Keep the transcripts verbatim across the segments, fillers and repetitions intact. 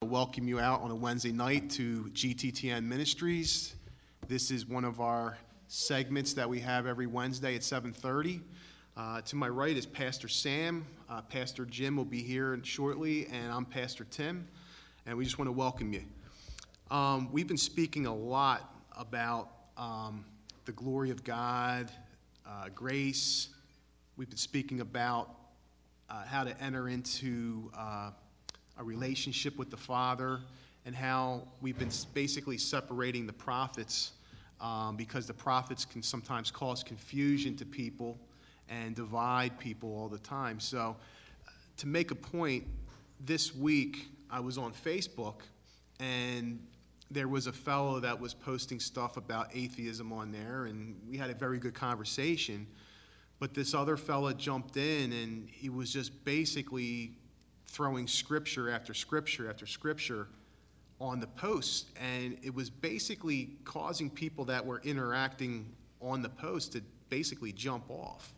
welcome you out on a Wednesday night to G T T N Ministries. This is one of our segments that we have every Wednesday at seven thirty. Uh, to my right is Pastor Sam. Uh, Pastor Jim will be here shortly, and I'm Pastor Tim, and we just want to welcome you. Um, we've been speaking a lot about um, the glory of God, uh, grace. We've been speaking about uh, how to enter into uh, a relationship with the Father, and how we've been basically separating the prophets um, because the prophets can sometimes cause confusion to people and divide people all the time. So to make a point, this week I was on Facebook, and there was a fellow that was posting stuff about atheism on there, and we had a very good conversation. But this other fella jumped in, and he was just basically throwing scripture after scripture after scripture on the post. And it was basically causing people that were interacting on the post to basically jump off.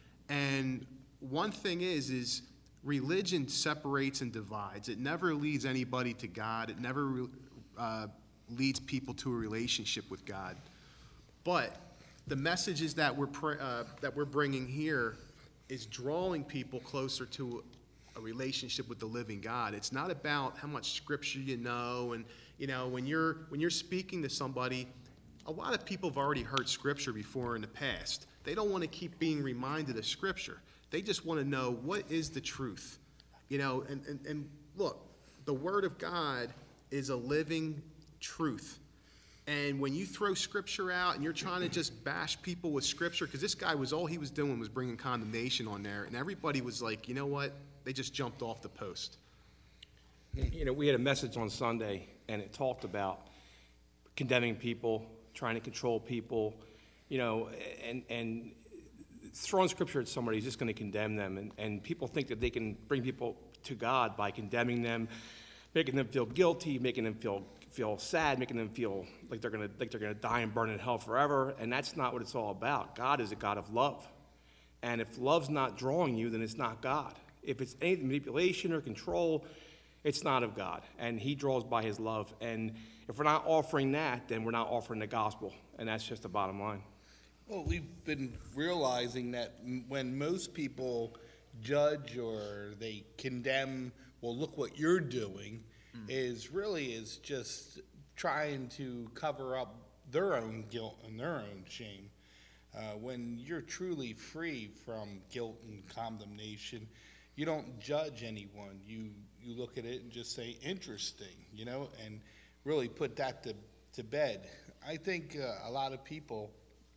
And one thing is, is religion separates and divides. It never leads anybody to God. It never uh, leads people to a relationship with God. But the messages that we're uh, that we're bringing here is drawing people closer to a relationship with the living God. It's not about how much scripture you know, and you know when you're when you're speaking to somebody, a lot of people have already heard scripture before in the past. They don't want to keep being reminded of scripture. They just want to know what is the truth, you know. And and, and look, the Word of God is a living truth. And when you throw scripture out and you're trying to just bash people with scripture, because this guy was, all he was doing was bringing condemnation on there, and everybody was like, you know what? They just jumped off the post. You know, we had a message on Sunday, and it talked about condemning people, trying to control people, you know, and and throwing scripture at somebody is just going to condemn them. And, and people think that they can bring people to God by condemning them, making them feel guilty, making them feel feel sad, making them feel like they're gonna like they're gonna die and burn in hell forever. And that's not what it's all about. God is a God of love, and if love's not drawing you, then it's not God. If it's any manipulation or control, it's not of God, and He draws by His love. And if we're not offering that, then we're not offering the gospel, and that's just the bottom line. Well, we've been realizing that when most people judge or they condemn, well, look what you're doing, mm. is really is just trying to cover up their own guilt and their own shame. Uh, when you're truly free from guilt and condemnation, you don't judge anyone. You you look at it and just say, interesting, you know, and really put that to, to bed. I think uh, a lot of people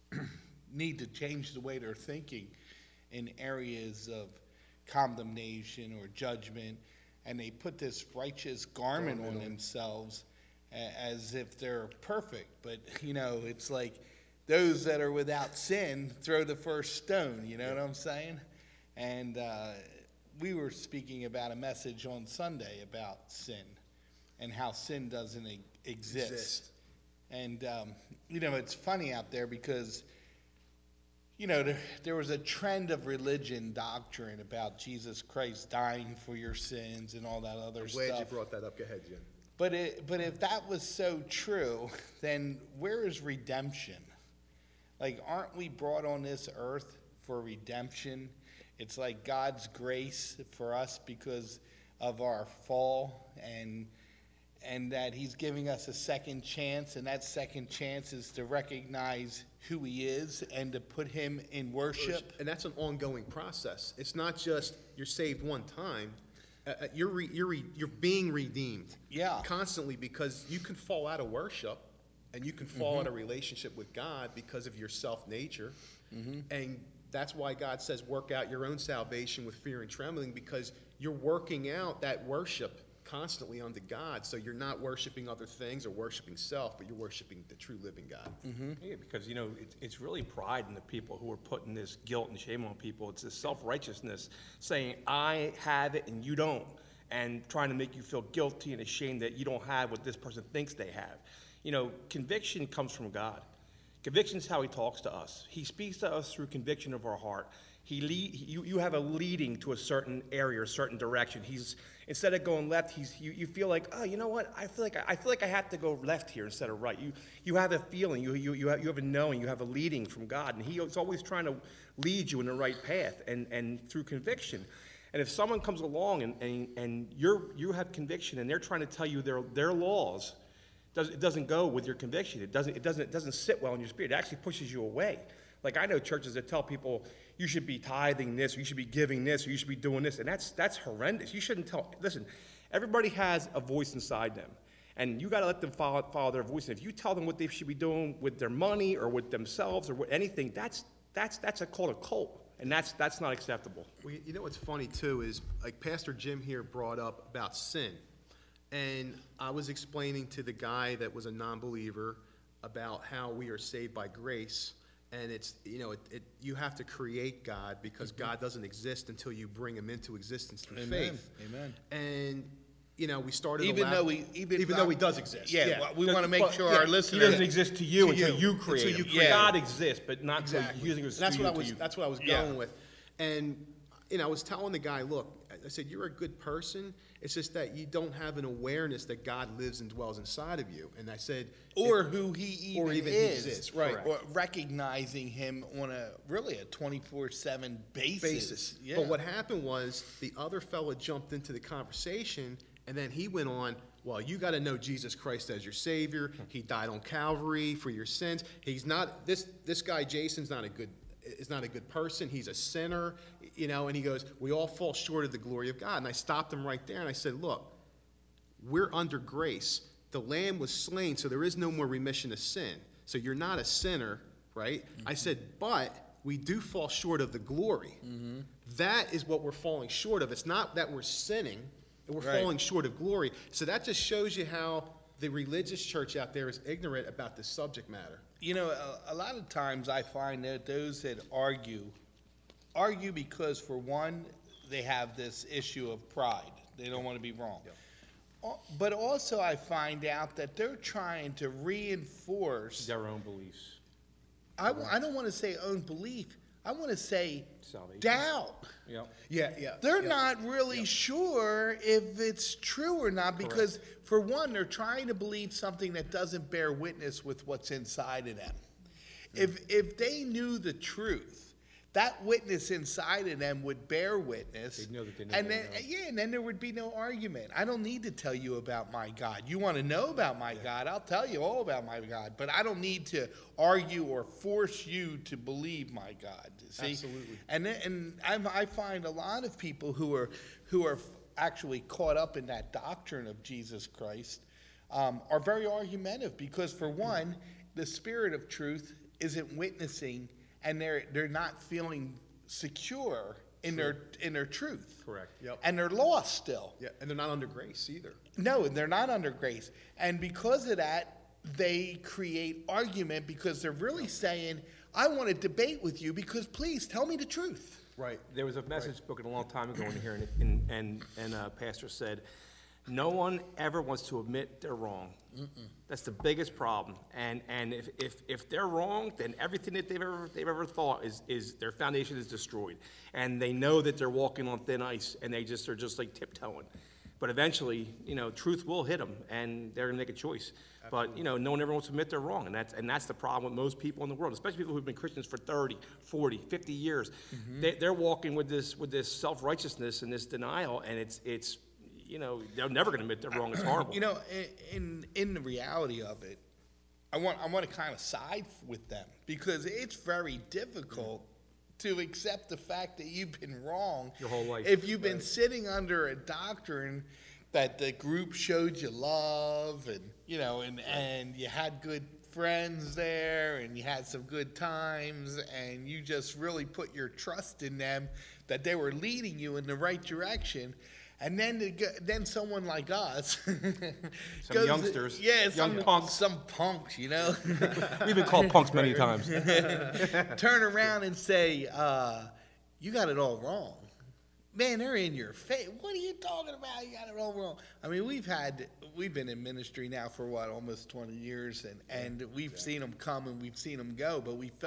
need to change the way they're thinking in areas of condemnation or judgment, and they put this righteous garment on themselves as if they're perfect. But, you know, it's like those that are without sin throw the first stone, you know yeah. what I'm saying? And uh, we were speaking about a message on Sunday about sin and how sin doesn't e- exist. exist. And, um, you know, it's funny out there because, you know, there, there was a trend of religion doctrine about Jesus Christ dying for your sins and all that other I'm stuff. glad you brought that up. Go ahead, Jim. But, it, but if that was so true, then where is redemption? Like, aren't we brought on this earth for redemption? It's like God's grace for us because of our fall, and and that He's giving us a second chance, and that second chance is to recognize who He is and to put Him in worship. And that's an ongoing process. It's not just you're saved one time. Uh, you're re, you're re, you're being redeemed. Yeah. Constantly, because you can fall out of worship, and you can fall mm-hmm. out of relationship with God because of your self nature, mm-hmm. and that's why God says work out your own salvation with fear and trembling, because you're working out that worship constantly unto God. So you're not worshiping other things or worshiping self, but you're worshiping the true living God. Mm-hmm. Yeah, because, you know, it, it's really pride in the people who are putting this guilt and shame on people. It's this self-righteousness saying, I have it and you don't, and trying to make you feel guilty and ashamed that you don't have what this person thinks they have. You know, conviction comes from God. Conviction is how He talks to us. He speaks to us through conviction of our heart. He lead, you, you have a leading to a certain area or a certain direction. He's instead of going left, he's you, you feel like, oh, you know what? I feel like I, I feel like I have to go left here instead of right. You you have a feeling, you you you have, you have a knowing, you have a leading from God, and He's always trying to lead you in the right path and and through conviction. And if someone comes along and and, and you're you have conviction and they're trying to tell you their their laws, does it doesn't go with your conviction. It doesn't it doesn't it doesn't sit well in your spirit. It actually pushes you away. Like I know churches that tell people you should be tithing this, or you should be giving this, or you should be doing this, and that's that's horrendous. You shouldn't tell. Listen, everybody has a voice inside them, and you got to let them follow, follow their voice. And if you tell them what they should be doing with their money or with themselves or with anything, that's that's that's a called a cult, and that's that's not acceptable. Well, you know what's funny too is like Pastor Jim here brought up about sin, and I was explaining to the guy that was a non-believer about how we are saved by grace. And it's, you know, it, it, you have to create God because mm-hmm. God doesn't exist until you bring him into existence through Amen. faith. Amen. And, you know, we started even a lab, though we even, even though he does exist. Yeah, yeah. well, we want to make but, sure yeah, our He listeners. doesn't exist to you To until you. you create Until you him. create him. God exists, but not Exactly. until using his And that's what I was. you. That's what I was Yeah. going with. And you know, I was telling the guy, look, I said, you're a good person. It's just that you don't have an awareness that God lives and dwells inside of you. And I said, or if, who he even, or even is, he exists, right? Or recognizing him on a really a twenty-four seven basis. basis. Yeah. But what happened was the other fella jumped into the conversation, and then he went on, well, you got to know Jesus Christ as your Savior. He died on Calvary for your sins. He's not, this this guy Jason's not a good is not a good person. He's a sinner, you know, and he goes, we all fall short of the glory of God. And I stopped him right there, and I said, look, we're under grace. The Lamb was slain, so there is no more remission of sin. So you're not a sinner, right? Mm-hmm. I said, but we do fall short of the glory. Mm-hmm. That is what we're falling short of. It's not that we're sinning, we're Right. falling short of glory. So that just shows you how the religious church out there is ignorant about this subject matter. You know, a, a lot of times I find that those that argue, argue because, for one, they have this issue of pride. They don't want to be wrong. Yep. Al- But also I find out that they're trying to reinforce, Their own beliefs. I, w- I don't want to say own belief, I want to say Salvation. doubt. Yep. Yeah, yeah. They're yeah. not really sure if it's true or not because, for one, they're trying to believe something that doesn't bear witness with what's inside of them. If if they knew the truth, that witness inside of them would bear witness. They'd know that they know and they then know. yeah, and then there would be no argument. I don't need to tell you about my God. You want to know about my God? I'll tell you all about my God. But I don't need to argue or force you to believe my God. See? Absolutely. And then- and I, I find a lot of people who are who are actually caught up in that doctrine of Jesus Christ um, are very argumentative because, for one, the spirit of truth isn't witnessing, and they're they're not feeling secure in their in their truth. Correct. Yep. And they're lost still. Yeah, and they're not under grace either. No, they're not under grace. And because of that, they create argument because they're really saying, I want to debate with you because please tell me the truth. Right. There was a message spoken a long time ago in here, and and and, and uh, pastor said, "No one ever wants to admit they're wrong. Mm-mm. That's the biggest problem. And and if, if if they're wrong, then everything that they've ever they've ever thought is is their foundation is destroyed, and they know that they're walking on thin ice, and they just are just like tiptoeing. But eventually, you know, truth will hit them, and they're gonna make a choice. But, you know, no one ever wants to admit they're wrong, and that's, and that's the problem with most people in the world, especially people who've been Christians for thirty, forty, fifty years. Mm-hmm. They, they're walking with this, with this self-righteousness and this denial, and it's, it's, you know, they're never going to admit they're wrong. It's horrible. You know, in in the reality of it, I want I want to kind of side with them because it's very difficult to accept the fact that you've been wrong Your whole life. if you've been sitting under a doctrine that the group showed you love and you know and and you had good friends there and you had some good times and you just really put your trust in them that they were leading you in the right direction. And then the, g- then someone like us, Some youngsters, yeah, young some punks. some punks, you know, We've been called punks many times. turn around and say, uh, "You got it all wrong." Man, they're in your face. What are you talking about? You got it all wrong. I mean, we've had we've been in ministry now for what almost twenty years, and and we've seen them come and we've seen them go, but we felt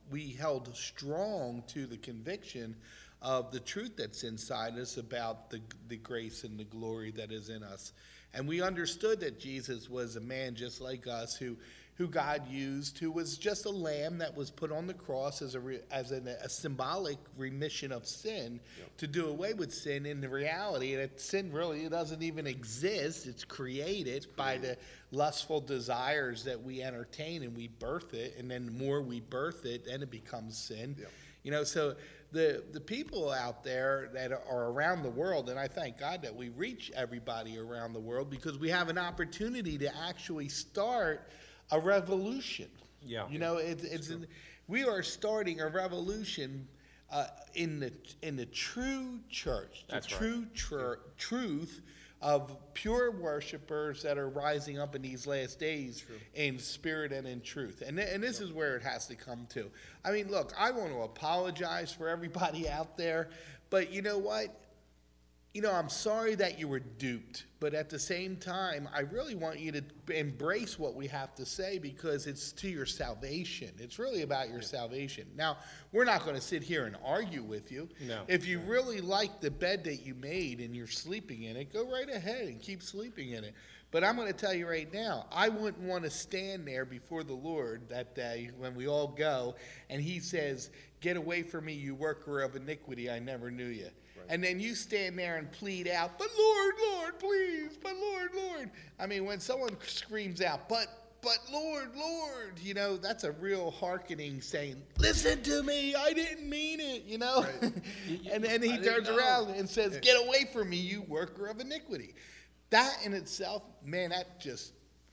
we held strong to the conviction of the truth that's inside us about the, the grace and the glory that is in us. And we understood that Jesus was a man just like us who, who God used, who was just a lamb that was put on the cross as a, re, as an, a symbolic remission of sin, yep. to do away with sin. In the reality that sin really doesn't even exist. It's created by the lustful desires that we entertain, and we birth it, and then the more we birth it, then it becomes sin. Yep. You know, so the the people out there that are around the world, and I thank God that we reach everybody around the world, because we have an opportunity to actually start a revolution. Yeah. You know, it, it's an, we are starting a revolution uh, in the in the true church, the That's true right. tr- yeah. truth of pure worshipers that are rising up in these last days True. in spirit and in truth. And, and this yeah. is where it has to come to. I mean, look, I want to apologize for everybody out there, but you know what? You know, I'm sorry that you were duped, but at the same time, I really want you to embrace what we have to say, because it's to your salvation. It's really about your yeah. salvation. Now, we're not going to sit here and argue with you. No. If you really like the bed that you made and you're sleeping in it, go right ahead and keep sleeping in it. But I'm going to tell you right now, I wouldn't want to stand there before the Lord that day when we all go, and he says, "Get away from me, you worker of iniquity, I never knew you." And then you stand there and plead out, "But Lord, Lord, please, but Lord, Lord." I mean, when someone screams out, but, but Lord, Lord, you know, that's a real hearkening saying, "Listen to me, I didn't mean it," you know. Right. And then he turns around and says, "Get away from me, you worker of iniquity." That in itself, man, that just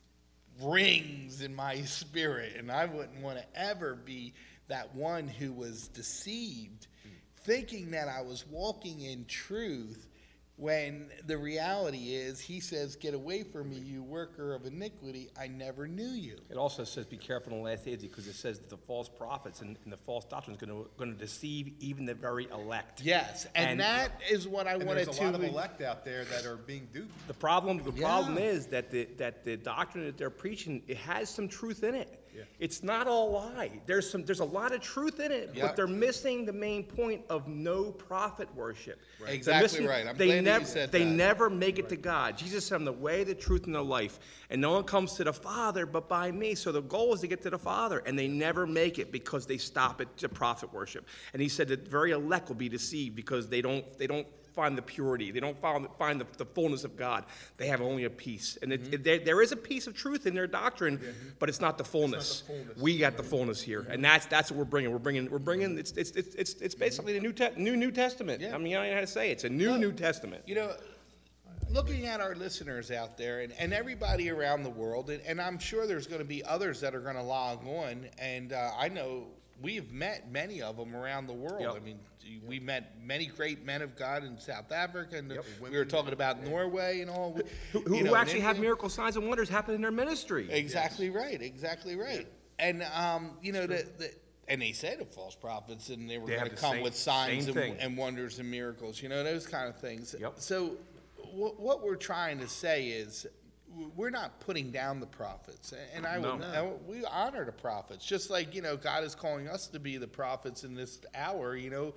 rings in my spirit. And I wouldn't want to ever be that one who was deceived, thinking that I was walking in truth, when the reality is, he says, "Get away from me, you worker of iniquity, I never knew you." It also says, be careful in the last days, because it says that the false prophets and, and the false doctrine is going to going to deceive even the very elect. Yes, and, and that is what I and wanted to... There's a lot of elect out there that are being duped. The problem, the yeah. problem is that the, that the doctrine that they're preaching, it has some truth in it. Yeah. It's not all lie. There's some. There's a lot of truth in it, yep. but they're missing the main point of no prophet worship. Right. Exactly missing, right. I'm they glad never, that you said They that. never make it to God. Jesus said, "I'm the way, the truth, and the life, and no one comes to the Father but by me." So the goal is to get to the Father, and they never make it because they stop at the prophet worship. And he said that very elect will be deceived because they don't. They don't. find the purity. They don't find, find the, the fullness of God. They have only a piece. And it, mm-hmm. it, there, there is a piece of truth in their doctrine, mm-hmm. but it's not the fullness. Not the fullness. We got the fullness here, mm-hmm. and that's that's what we're bringing. We're bringing. We're bringing. It's it's it's it's, it's basically the new te- new New Testament. Yeah. I mean, I don't know how to say it. It's a new well, New Testament. You know, looking at our listeners out there and, and everybody around the world, and, and I'm sure there's going to be others that are going to log on, and uh, I know we've met many of them around the world. Yep. I mean, we yep. met many great men of God in South Africa, and yep. we were talking about yeah. Norway and all. Who, who, know, who actually have miracle signs and wonders happen in their ministry. Exactly yes. right, exactly right. Yeah. And, um, you know, the, the, and they said of false prophets, and they were going to come same, with signs and, and wonders and miracles, you know, those kind of things. Yep. So w- what we're trying to say is, we're not putting down the prophets, and I no. will, we honor the prophets, just like, you know, God is calling us to be the prophets in this hour. You know,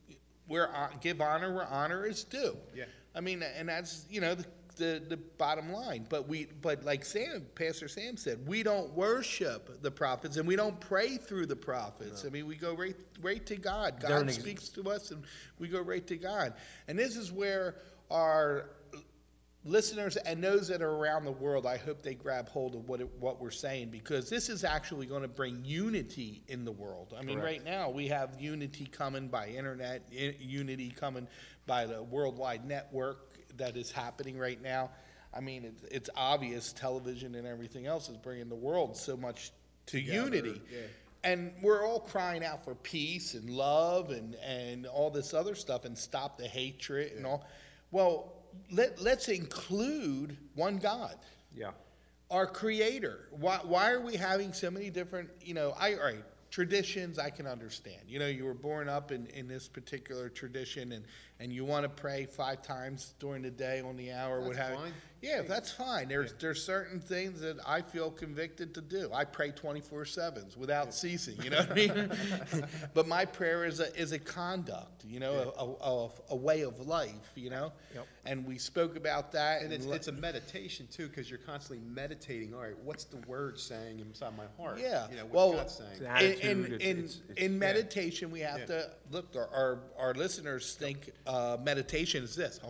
we're give honor where honor is due. Yeah, I mean, and that's, you know, the, the the bottom line. But we, but like Sam, Pastor Sam said, we don't worship the prophets, and we don't pray through the prophets. No. I mean, we go right right to God. God ex- speaks to us, and we go right to God. And this is where our listeners and those that are around the world, I hope they grab hold of what it, what we're saying, because this is actually going to bring unity in the world. I mean, Correct. Right now we have unity coming by internet, I- unity coming by the worldwide network that is happening right now. I mean, it, it's obvious television and everything else is bringing the world so much to Together, unity. Yeah. And we're all crying out for peace and love and, and all this other stuff, and stop the hatred yeah. and all. Well, Let, let's include one God. Yeah. Our creator. Why, why are we having so many different, you know, I, all right, traditions I can understand. You know, you were born up in, in this particular tradition, and, and you want to pray five times during the day on the hour. That's what have fine. Yeah, that's fine. There's there's certain things that I feel convicted to do. I pray twenty-four sevens without ceasing, you know what I mean? But my prayer is a is a conduct, you know, a, a, a way of life, you know? Yep. And we spoke about that. And it's, le- it's a meditation too, because you're constantly meditating, all right, what's the word saying inside my heart? Yeah. You know, what's Well, God It's saying? an in attitude, in it's- in, it's- it's- in meditation, we have Yeah. to look. Our our, our listeners think uh, meditation is this.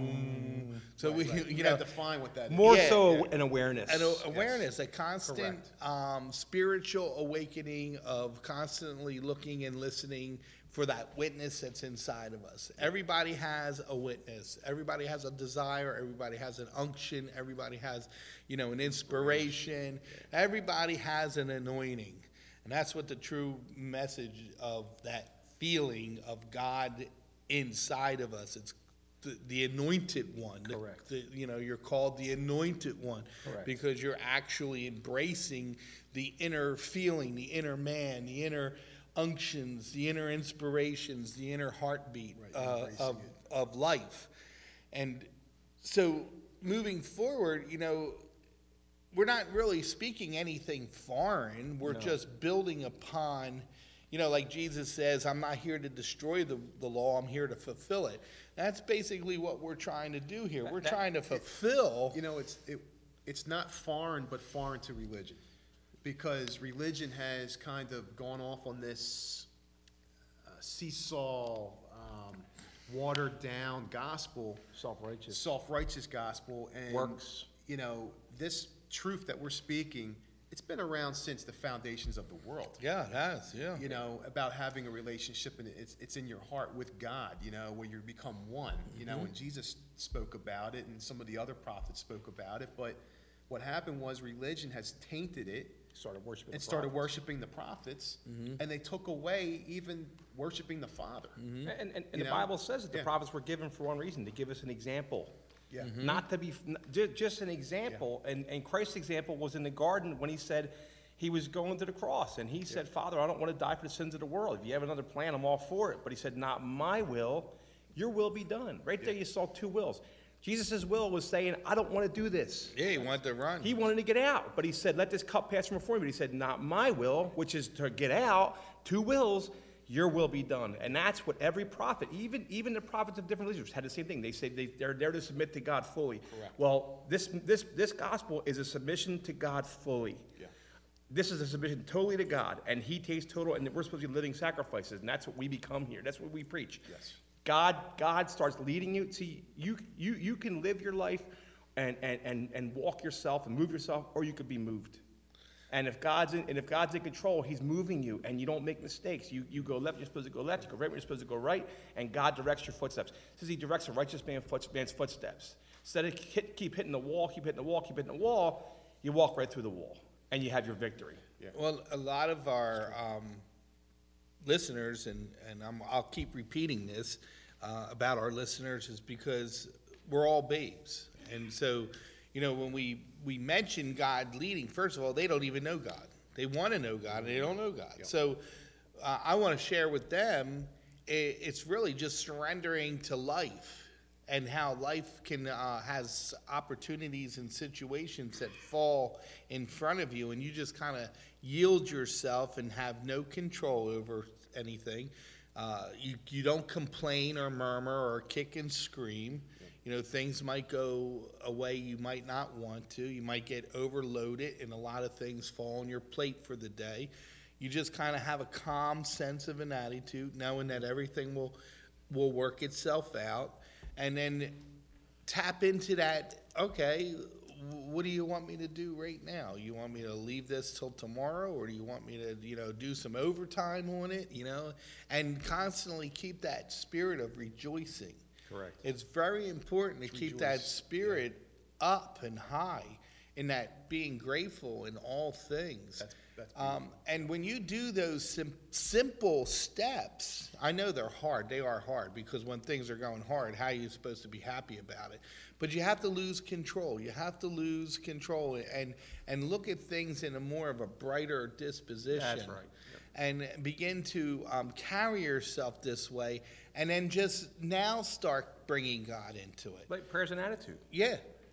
Um, so we, Right. you You know, gotta define what that is. More Yeah, so yeah. an awareness. an a- awareness, a constant Correct. um, spiritual awakening of constantly looking and listening for that witness that's inside of us. Everybody has a witness. Everybody has a desire. Everybody has an unction. Everybody has, you know, an inspiration. Everybody has an anointing. And that's what the true message of that feeling of God inside of us. It's the, the anointed one. The- Correct. the- you know, you're called the anointed one. Correct. Because you're actually embracing the inner feeling, the inner man, the inner unctions, the inner inspirations, the inner heartbeat Right, uh, embracing of, it. of life. And so moving forward, you know, we're not really speaking anything foreign. We're No. just building upon, you know, like Jesus says, I'm not here to destroy the, the law, I'm here to fulfill it. That's basically what we're trying to do here. We're that- trying to fulfill. You know, it's, it, it's not foreign, but foreign to religion. Because religion has kind of gone off on this uh, seesaw, um, watered down gospel, Self-righteous. self-righteous gospel, and Works. you know, this truth that we're speaking, it's been around since the foundations of the world. Yeah, it has, yeah. You know, about having a relationship, and it's it's in your heart with God. You know, where you become one. You know, and Jesus spoke about it, and some of the other prophets spoke about it. But what happened was religion has tainted it Started worshiping. and the started prophets. worshiping the prophets, and they took away even worshiping the Father. And, and, and You the know? Bible says that the Yeah. prophets were given for one reason, to give us an example. Yeah. Not to be, ju- just an example. And, and Christ's example was in the garden when he said he was going to the cross. And he said, Father, I don't want to die for the sins of the world. If you have another plan, I'm all for it. But he said, not my will, your will be done. Right there you saw two wills. Jesus' will was saying, I don't want to do this. Yeah, he wanted to run. He wanted to get out, but he said, let this cup pass from before me. But he said, not my will, which is to get out, two wills, your will be done. And that's what every prophet, even, even the prophets of different religions, had the same thing. They say they, they're there to submit to God fully. Correct. Well, this, this, this gospel is a submission to God fully. Yeah. This is a submission totally to God, and he takes total, and we're supposed to be living sacrifices, and that's what we become here. That's what we preach. Yes. God, God starts leading you. See, you, you, you can live your life and, and, and, and walk yourself and move yourself, or you could be moved. And if God's in, and if God's in control, he's moving you, and you don't make mistakes. You, you go left, you're supposed to go left. You go right, you're supposed to go right, and God directs your footsteps. It says he directs a righteous man foot, man's footsteps. Instead of hit, keep hitting the wall, keep hitting the wall, keep hitting the wall, you walk right through the wall, and you have your victory. Well, a lot of our um, listeners, and, and I'm, I'll keep repeating this uh, about our listeners, is because we're all babes. And so, you know, when we, we mention God leading, first of all, they don't even know God. They want to know God, and they don't know God. So uh, I want to share with them, i it's really just surrendering to life, and how life can uh, has opportunities and situations that fall in front of you, and you just kind of yield yourself and have no control over anything. Uh, you you don't complain or murmur or kick and scream. You know, things might go a way you might not want to. You might get overloaded, and a lot of things fall on your plate for the day. You just kind of have a calm sense of an attitude, knowing that everything will will work itself out. And then tap into that, okay, what do you want me to do right now? You want me to leave this till tomorrow, or do you want me to, you know, do some overtime on it, you know? And constantly keep that spirit of rejoicing. Correct. It's very important to keep that spirit up and high, in that being grateful in all things. That's- that's um, and when you do those sim- simple steps, I know they're hard. They are hard, because when things are going hard, how are you supposed to be happy about it? But you have to lose control. You have to lose control and and look at things in a more of a brighter disposition. That's right. And begin to um, carry yourself this way, and then just now start bringing God into it. Like prayer's an attitude. Yeah.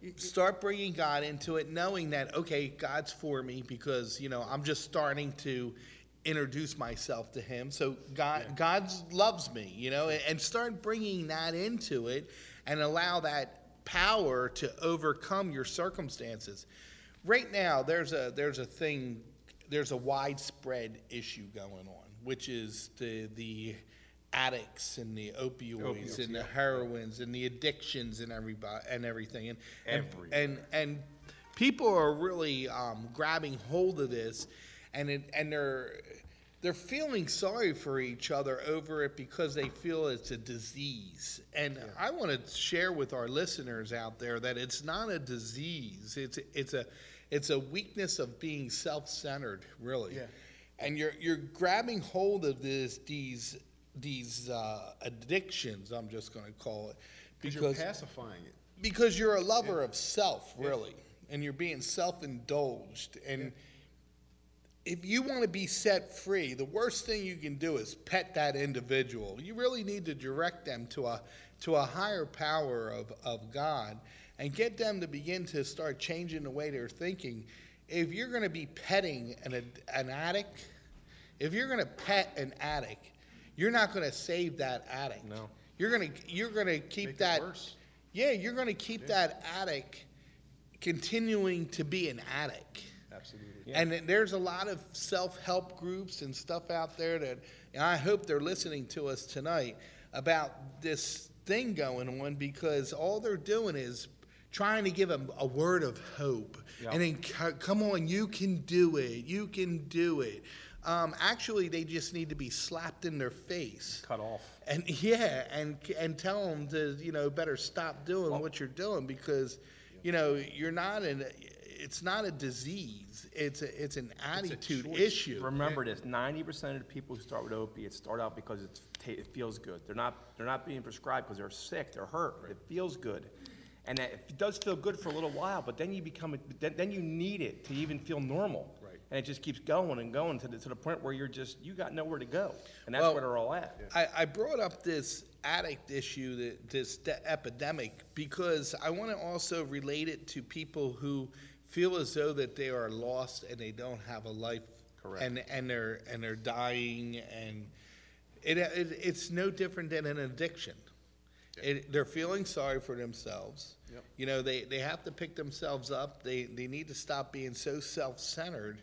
start bringing God into it, knowing that, okay, God's for me because, you know, I'm just starting to introduce myself to him. So God, yeah. God loves me, you know, and start bringing that into it and allow that power to overcome your circumstances. Right now, there's a, there's a thing, there's a widespread issue going on, which is the, the addicts and the opioids, opioids and yeah. the heroines and the addictions and everybody and everything. And, and, and, and people are really um, grabbing hold of this. And it, and they're they're feeling sorry for each other over it because they feel it's a disease. And yeah. I want to share with our listeners out there that it's not a disease. It's it's a it's a weakness of being self-centered, really. Yeah. And you're you're grabbing hold of this these these uh, addictions. I'm just going to call it because you're pacifying it. Because you're a lover yeah. of self, really, yeah. and you're being self-indulged and. Yeah. If you want to be set free, the worst thing you can do is pet that individual. You really need to direct them to a to a higher power of, of God and get them to begin to start changing the way they're thinking. If you're going to be petting an, an addict, if you're going to pet an addict, you're not going to save that addict. No. You're going to you're going to keep Make that it worse. Yeah, you're going to keep yeah. that addict continuing to be an addict. Absolutely. Yeah. And there's a lot of self-help groups and stuff out there that, and I hope they're listening to us tonight about this thing going on because all they're doing is trying to give them a word of hope. Yeah. And then, come on, you can do it. You can do it. Um, actually, they just need to be slapped in their face. Cut off. And yeah, and and tell them to, you know, better stop doing well, what you're doing because, you know, you're not in. It's not a disease. It's a, it's an attitude it's issue. Remember this: ninety percent of the people who start with opiates start out because it's, it feels good. They're not they're not being prescribed because they're sick. They're hurt. Right. It feels good, and it does feel good for a little while. But then you become a, then, then you need it to even feel normal. Right. And it just keeps going and going to the to the point where you're just you got nowhere to go, and that's well, where they're all at. I, I brought up this addict issue, that, this epidemic, because I want to also relate it to people who feel as though that they are lost and they don't have a life. Correct. and and they're and they're dying, and it, it it's no different than an addiction. Yep. It, they're feeling sorry for themselves. Yep. You know, they, they have to pick themselves up. They they need to stop being so self-centered,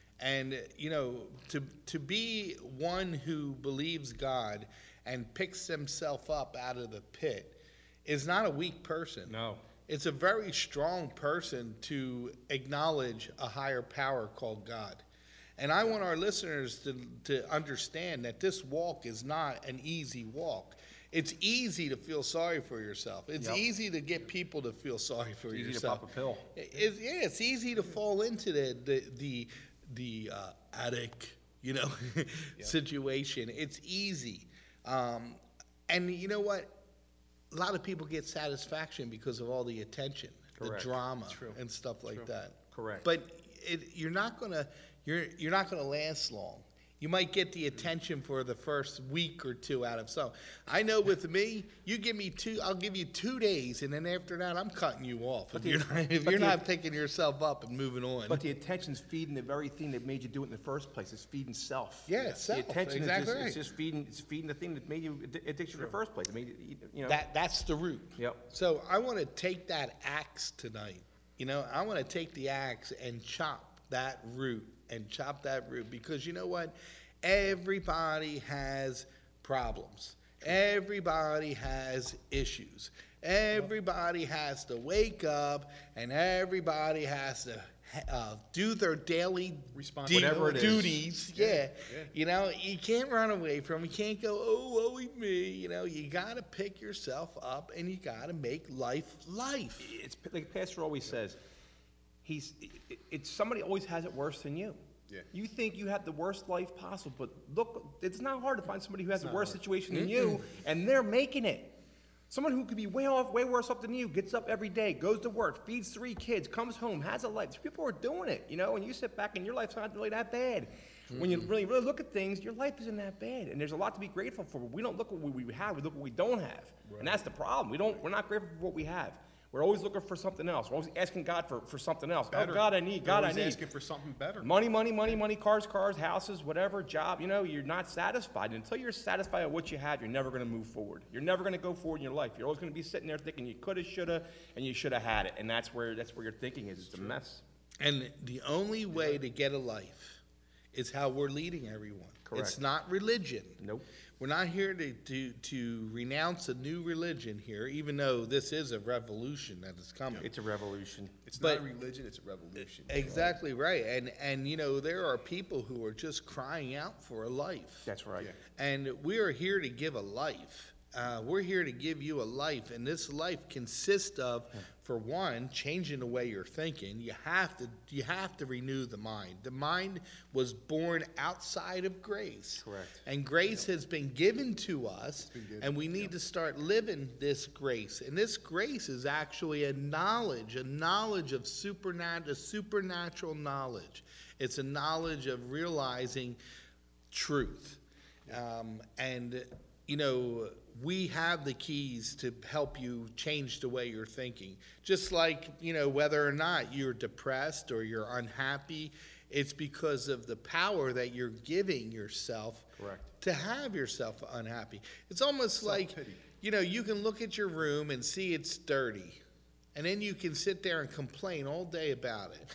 and you know, to to be one who believes God and picks himself up out of the pit is not a weak person. No. It's a very strong person to acknowledge a higher power called God. And I want our listeners to, to understand that this walk is not an easy walk. It's easy to feel sorry for yourself. It's yep. easy to get people to feel sorry for it's yourself. Easy to pop a pill. It's, yeah, it's easy to fall into the the the, the uh, addict, you know, yep. situation. It's easy, um, and you know what? A lot of people get satisfaction because of all the attention, Correct. the drama, and stuff like True. that. Correct. But it, you're not gonna you're you're not gonna last long. You might get the attention for the first week or two out of some. I know with me, you give me two, I'll give you two days, and then after that, I'm cutting you off. But if the, you're not, if you're the, not picking yourself up and moving on. But the attention's feeding the very thing that made you do it in the first place. It's feeding self. Yeah, yeah. self. The attention exactly is just, right. it's just feeding. It's feeding the thing that made you addicted in the first place. It made you, you know. That that's the root. Yep. So I want to take that axe tonight. You know, I want to take the axe and chop that root and chop that root because you know what. Everybody has problems. Everybody has issues. Everybody has to wake up, and everybody has to uh, do their daily de- duties. Yeah. Yeah. yeah. You know, you can't run away from it. You can't go, oh, woe is me. You know, you got to pick yourself up, and you got to make life life. It's like Pastor always says, he's, it, it's somebody always has it worse than you. Yeah. You think you have the worst life possible, but look, it's not hard to find somebody who has it's the worst hard. situation than you, and they're making it. Someone who could be way off, way worse off than you, gets up every day, goes to work, feeds three kids, comes home, has a life. People are doing it, you know, and you sit back and your life's not really that bad. Mm-hmm. When you really, really look at things, your life isn't that bad, and there's a lot to be grateful for. But we don't look at what we have, we look at what we don't have, right. And that's the problem. We don't, we're not grateful for what we have. We're always looking for something else. We're always asking God for, for something else. Better. Oh, God, I need, They're God, I always need. asking for something better. Money, money, money, money, cars, cars, houses, whatever, job. You know, you're not satisfied. Until you're satisfied with what you have, you're never going to move forward. You're never going to go forward in your life. You're always going to be sitting there thinking you coulda, shoulda, and you shoulda had it. And that's where that's where your thinking is. It's a mess. And the only way to get a life is how we're leading everyone. Correct. It's not religion. Nope. We're not here to, to, to renounce a new religion here, even though this is a revolution that is coming. It's a revolution. It's But- not a religion, it's a revolution. Exactly right. And, and, you know, there are people who are just crying out for a life. That's right. Yeah. And we are here to give a life. Uh, we're here to give you a life, and this life consists of, for one, changing the way you're thinking. You have to, you have to renew the mind. The mind was born outside of grace. Correct. And grace has been given to us, been given, and we need to start living this grace. And this grace is actually a knowledge, a knowledge of supernatural, supernatural knowledge. It's a knowledge of realizing truth. Um, and, you know, we have the keys to help you change the way you're thinking. Just like, you know, whether or not you're depressed or you're unhappy, it's because of the power that you're giving yourself. Correct. To have yourself unhappy. It's almost like, Self-pity. you know, you can look at your room and see it's dirty, and then you can sit there and complain all day about it.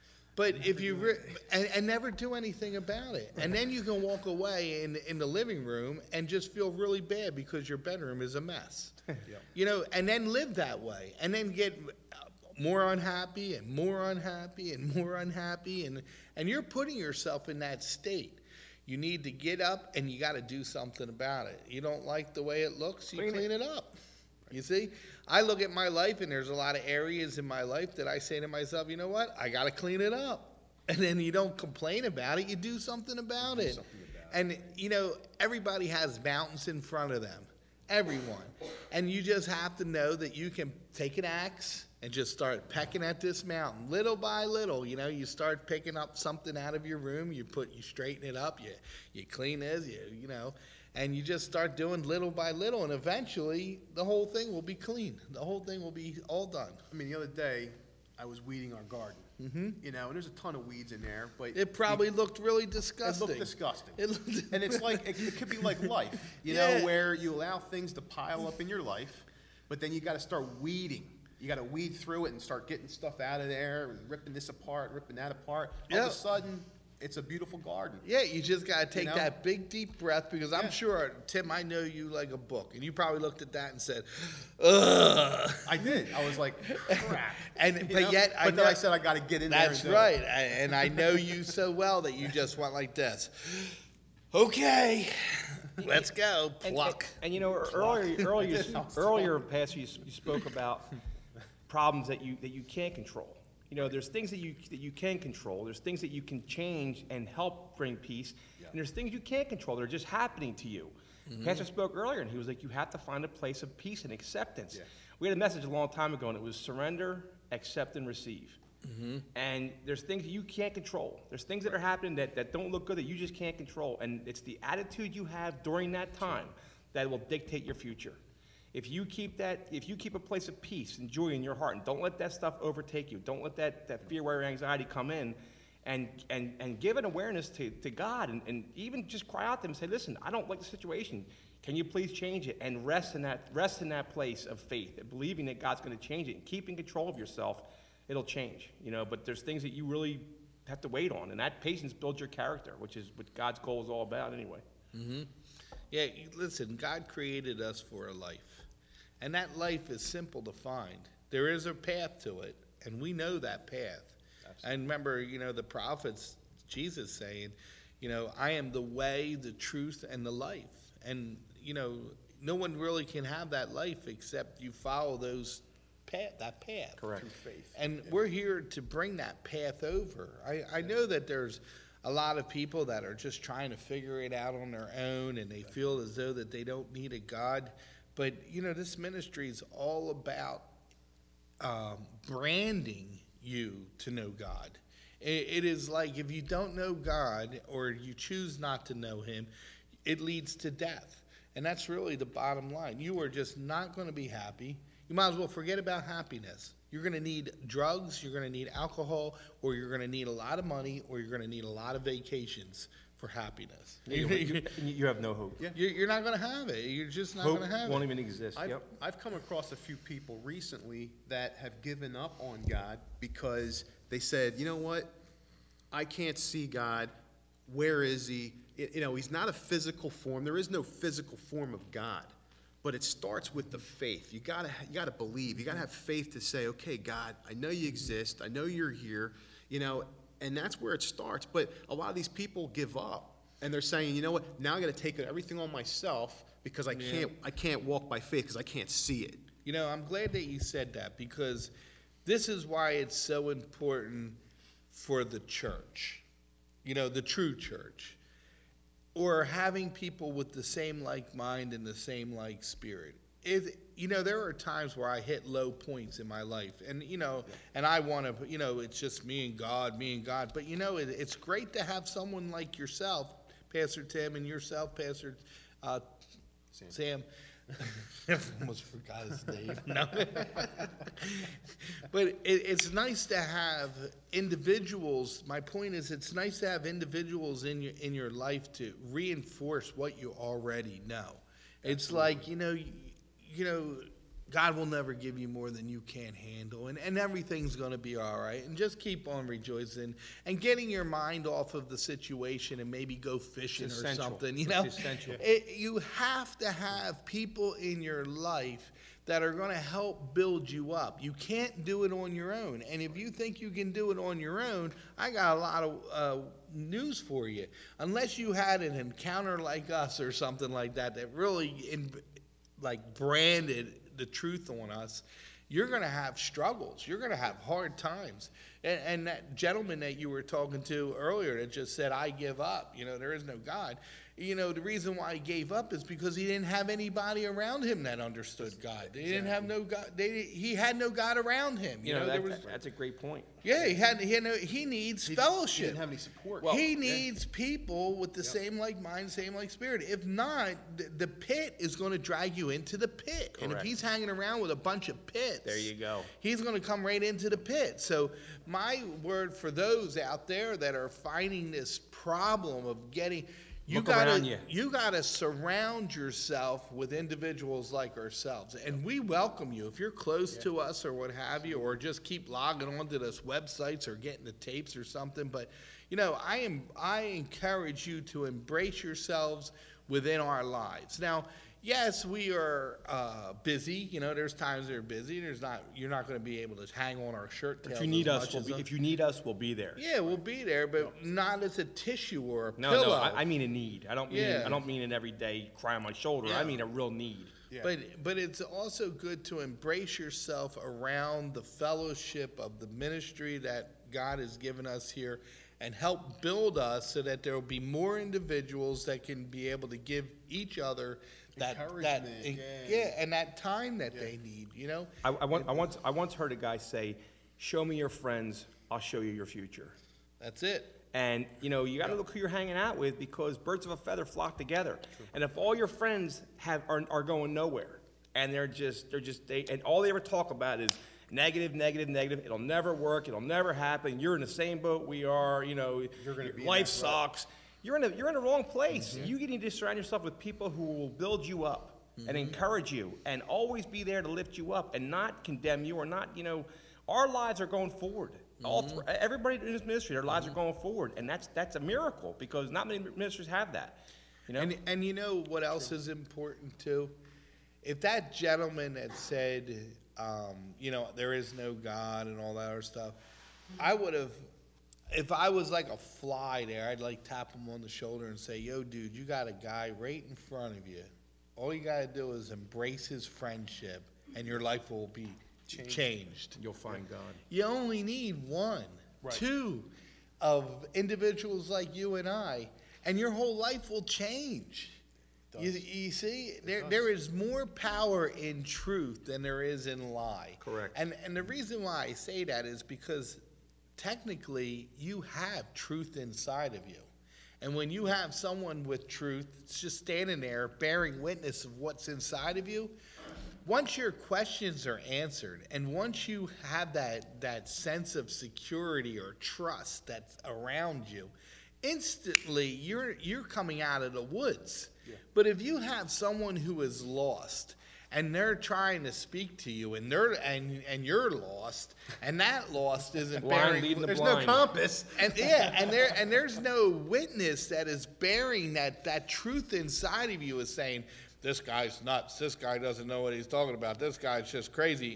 But if you re- and, and never do anything about it, and then you can walk away in in the living room and just feel really bad because your bedroom is a mess. You know, and then live that way, and then get more unhappy and more unhappy and more unhappy, and and you're putting yourself in that state. You need to get up and you got to do something about it. You don't like the way it looks, you Clean it. clean it up. You see, I look at my life, and there's a lot of areas in my life that I say to myself, you know what, I got to clean it up. And then you don't complain about it, you do something about it. something about And, you know, everybody has mountains in front of them, everyone. And you just have to know that you can take an axe and just start pecking at this mountain, little by little. You know, you start picking up something out of your room, you put, you straighten it up, you, you clean this, you, you know. And you just start doing little by little, and eventually the whole thing will be clean. The whole thing will be all done. I mean, the other day, I was weeding our garden. Mm-hmm. You know, and there's a ton of weeds in there, but It probably you- looked really it disgusting. looked disgusting. It looked- And it's like, it, it could be like life, you Yeah. know, where you allow things to pile up in your life, but then you got to start weeding. You got to weed through it and start getting stuff out of there, ripping this apart, ripping that apart. All of Yep. a sudden, it's a beautiful garden. Yeah, you just got to take know? that big, deep breath, because I'm Yeah. sure, Tim, I know you like a book, and you probably looked at that and said, ugh. I did. I was like, crap. And- You but know? yet I but then know- I said I got to get in there. That's and do it. right. I- And I know you so well that you just went like this. Okay, let's go. And- Pluck. And, and, you know, earlier, earlier, you- earlier, Pastor, you, s- you spoke about problems that you that you can't control. You know, there's things that you that you can control. There's things that you can change and help bring peace. And there's things you can't control. They're just happening to you. Pastor spoke earlier, and he was like, you have to find a place of peace and acceptance. Yeah. We had a message a long time ago, and it was surrender, accept, and receive. And there's things that you can't control. There's things that are happening that, that don't look good that you just can't control. And it's the attitude you have during that time that will dictate your future. If you keep that, if you keep a place of peace and joy in your heart, and don't let that stuff overtake you, don't let that, that fear, worry, anxiety come in, and and and give an awareness to, to God, and, and even just cry out to Him and say, listen, I don't like the situation. Can you please change it? And rest in that rest in that place of faith, and believing that God's going to change it, and keeping control of yourself. It'll change, you know. But there's things that you really have to wait on, and that patience builds your character, which is what God's goal is all about, anyway. Yeah, you- listen, God created us for a life. And that life is simple to find. There is a path to it, and we know that path. And remember, you know, the prophets, Jesus saying, you know, I am the way, the truth, and the life. And, you know, no one really can have that life except you follow those path, that path. Correct. Through faith. And we're here to bring that path over. I, I know that there's a lot of people that are just trying to figure it out on their own, and they feel as though that they don't need a God. But, you know, this ministry is all about um, branding you to know God. It, it is like if you don't know God, or you choose not to know Him, it leads to death. And that's really the bottom line. You are just not going to be happy. you might as well forget about happiness. You're going to need drugs, you're going to need alcohol, or you're going to need a lot of money, or you're going to need a lot of vacations for happiness. You, you- you have no hope. You're, you're not going to have it. You're just not Hope going to have won't it. even exist. I've, Yep. I've come across a few people recently that have given up on God because they said, you know what? I can't see God. Where is he? Y- You know, he's not a physical form. There is no physical form of God. But it starts with the faith. You gotta, you gotta believe. You gotta have faith to say, okay, God, I know you exist. I know you're here. You know, and that's where it starts. But a lot of these people give up, and they're saying, you know what? Now I gotta take everything on myself because I can't, I can't walk by faith because I can't see it. You know, I'm glad that you said that, because this is why it's so important for the church, you know, the true church, or having people with the same like mind and the same like spirit. If, you know, there are times where I hit low points in my life, and, you know, and I want to, you know, it's just me and God, me and God. But, you know, it, it's great to have someone like yourself, Pastor Tim, and yourself, Pastor uh, Sam. Sam. I almost forgot his name. No. But it, it's nice to have individuals. My point is, it's nice to have individuals in your in your life to reinforce what you already know. It's like, you know, you, you know, God will never give you more than you can handle, and, and everything's going to be all right. And just keep on rejoicing and getting your mind off of the situation, and maybe go fishing It's or essential. something. You It's know, essential. It, you have to have people in your life that are going to help build you up. You can't do it on your own. And if you think you can do it on your own, I got a lot of uh, news for you. Unless you had an encounter like us or something like that that really in, like branded the truth on us, you're going to have struggles. You're going to have hard times. And, and that gentleman that you were talking to earlier that just said, I give up, you know, there is no God. You know, the reason why he gave up is because he didn't have anybody around him that understood God. They didn't have no God. They, he had no God around him. You, You know, know, that, there was, that- that's a great point. yeah, he had, he had no, he needs He- fellowship. He didn't have any support. he needs people with the same like mind, same like spirit. If not, the, the pit is going to drag you into the pit. And if Correct. he's hanging around with a bunch of pits, There you go. he's going to come right into the pit. So my word for those out there that are finding this problem of getting, you Look gotta around you. you gotta surround yourself with individuals like ourselves, and we welcome you if you're close to us or what have you, or just keep logging onto those websites or getting the tapes or something. But you know, I am I encourage you to embrace yourselves within our lives. Now, yes, we are uh, busy. You know, there's times they're busy. There's not. You're not going to be able to hang on our shirt tails. If you need as us, much we'll as be, us. if you need us, we'll be there. Yeah, we'll be there, but not as a tissue or a No, pillow. no, I, I mean a need. I don't mean Yeah. I don't mean an everyday cry on my shoulder. Yeah. I mean a real need. But but it's also good to embrace yourself around the fellowship of the ministry that God has given us here, and help build us so that there will be more individuals that can be able to give each other that that Encouragement, en- yeah. yeah, and that time that they need. You know, I, I, want, I, once, I once heard a guy say, show me your friends, I'll show you your future. that's it. And, you know, you got to look who you're hanging out with, because birds of a feather flock together. And if all your friends have are, are going nowhere, and they're just, they're just, they, and all they ever talk about is negative, negative, negative, it'll never work, it'll never happen, you're in the same boat we are, you know, You're gonna be in life that rut. sucks. You're in, a, you're in the wrong place. You need to surround yourself with people who will build you up and encourage you, and always be there to lift you up and not condemn you, or not, you know, our lives are going forward. All th- everybody in this ministry, their lives are going forward, and that's that's a miracle, because not many ministers have that. You know, And and you know what else is important too? If that gentleman had said, um, you know, there is no God and all that other stuff, I would have, if I was like a fly there, I'd like tap him on the shoulder and say, yo, dude, you got a guy right in front of you. All you got to do is embrace his friendship, and your life will be changed. you'll find God. You only need one, two of individuals like you and I, and your whole life will change. You, you see, there, there is more power in truth than there is in lie. Correct. And, and the reason why I say that is because technically you have truth inside of you. And when you have someone with truth, it's just standing there bearing witness of what's inside of you, once your questions are answered, and once you have that, that sense of security or trust that's around you, instantly you're, you're coming out of the woods. But if you have someone who is lost, and they're trying to speak to you, and they're and and you're lost, and that lost isn't Blind bearing. leading the There's blind. no compass, and yeah, and there and there's no witness that is bearing that that truth inside of you is saying, this guy's nuts. This guy doesn't know what he's talking about. This guy's just crazy.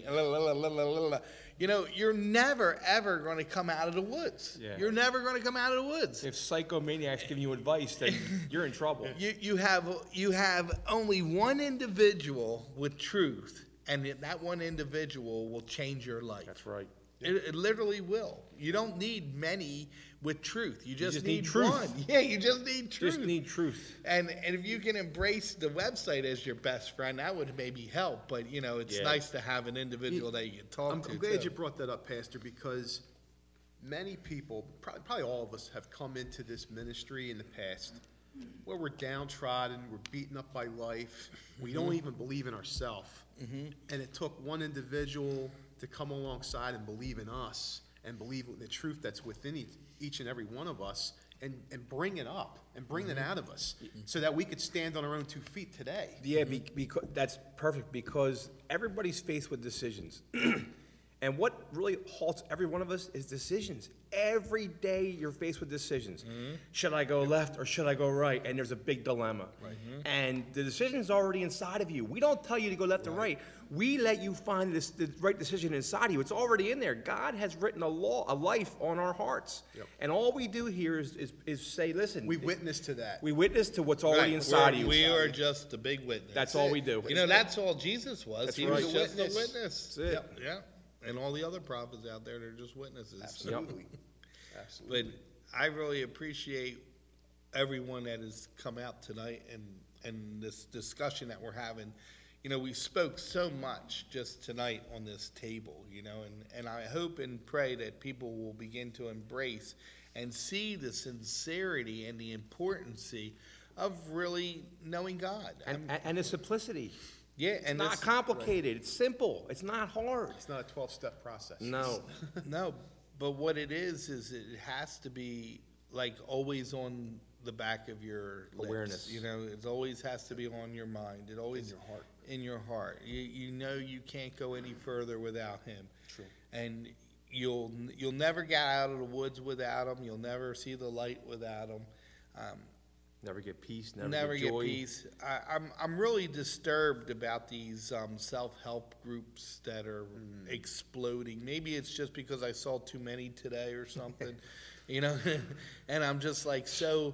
You know, you're never ever going to come out of the woods. Yeah. You're never going to come out of the woods. If psychomaniac's giving you advice, then you're in trouble. You, you have you have only one individual with truth, and that one individual will change your life. That's right. It, it literally will. You don't need many with truth. You just, just need, need truth. one. Yeah, you just need truth. Just need truth. And and if you can embrace the website as your best friend, that would maybe help. But you know, it's Yeah. nice to have an individual that you can talk I'm, to. I'm glad too. you brought that up, Pastor, because many people, probably, probably all of us, have come into this ministry in the past where we're downtrodden, we're beaten up by life, we don't even believe in ourselves. And it took one individual to come alongside and believe in us and believe in the truth that's within each, each and every one of us, and, and bring it up and bring it out of us so that we could stand on our own two feet today. Yeah, be, because that's perfect, because everybody's faced with decisions. And what really halts every one of us is decisions. Every day you're faced with decisions. Mm-hmm. Should I go left or should I go right? And there's a big dilemma. Right. Mm-hmm. And the decision's already inside of you. We don't tell you to go left right. or right. We let you find this, the right decision inside of you. It's already in there. God has written a law, a life on our hearts. Yep. And all we do here is, is, is say, listen. We witness to that. We witness to what's already Right. inside We're- of you. We are just a big witness. That's all we do. You know, that's all Jesus was. That's he right. was just Witness. a witness. That's it. Yep. Yeah. And all the other prophets out there, they're just witnesses. Absolutely. Absolutely. But I really appreciate everyone that has come out tonight and, and this discussion that we're having. You know, we spoke so much just tonight on this table, you know, and, and I hope and pray that people will begin to embrace and see the sincerity and the importance of really knowing God. And, and, and the simplicity. Yeah, It's and not this- complicated. It's simple. It's not hard. It's not a twelve-step process. No. No, but what it is, is it has to be like always on the back of your lips. Awareness. You know, it always has to be on your mind. It always. In your heart. In your heart. You, you know you can't go any further without him. True. And you'll, you'll never get out of the woods without him. You'll never see the light without him. Um, Never get peace. Never, Never get get joy. peace. I, I'm I'm really disturbed about these um, self-help groups that are Mm. exploding. Maybe it's just because I saw too many today or something, you know. And I'm just like so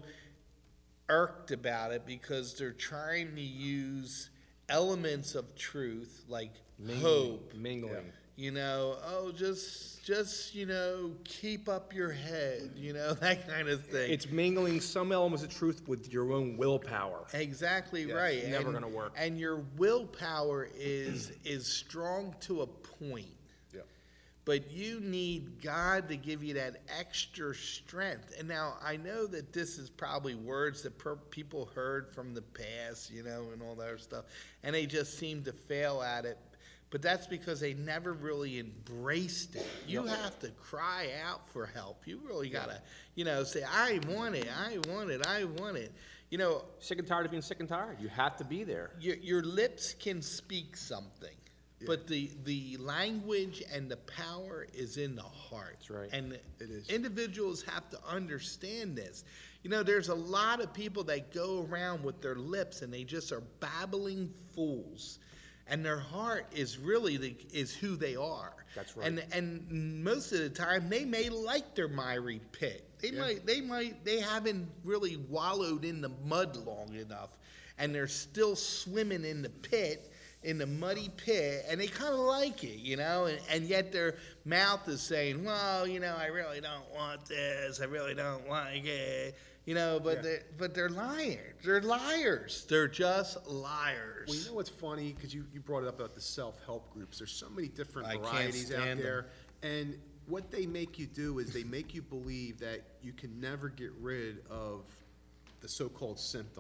irked about it because they're trying to use elements of truth like Mingling. hope, Mingling. you know, oh, just, just, you know, keep up your head, you know, that kind of thing. It's mingling some elements of truth with your own willpower. Exactly right. it's never And- gonna work. And your willpower is is strong to a point. Yep. But you need God to give you that extra strength. And now I know that this is probably words that per- people heard from the past, you know, and all that other stuff, and they just seem to fail at it. But that's because they never really embraced it. You have to cry out for help. You really got to, you know, say, I want it, I want it, I want it. You know, Sick and tired of being sick and tired. You have to be there. your, your lips can speak something, but the, the language and the power is in the heart. That's right. And It is. individuals have to understand this. You know, there's a lot of people that go around with their lips and they just are babbling fools. And their heart is really the, is who they are. That's right. And and most of the time they may like their miry pit. They might they might they haven't really wallowed in the mud long enough, and they're still swimming in the pit, in the muddy pit, and they kind of like it, you know. And, and yet their mouth is saying, "Well, you know, I really don't want this. I really don't like it." You know, but Yeah. they but they're liars. They're liars. They're just liars. Well, you know what's funny? Because you, you brought it up about the self-help groups. There's so many different I can't varieties out stand there. And what they make you do is they make you believe that you can never get rid of the so-called symptom.